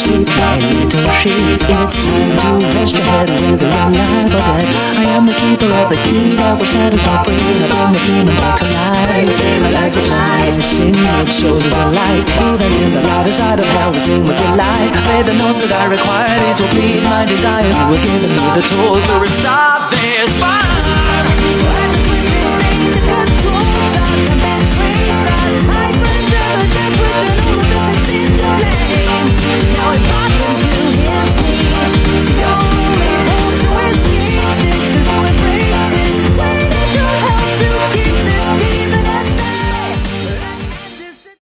sleep, my little sheep. It's time to rest your head with a young life of dead. I am the keeper of the key that will set us all free. I bring the demon back to life. My life's a life, sing it shows us a light. Even in the louder side of hell, we sing with delight. Play the notes that I require, these will please my desires. You have given me the tools to restart this fire.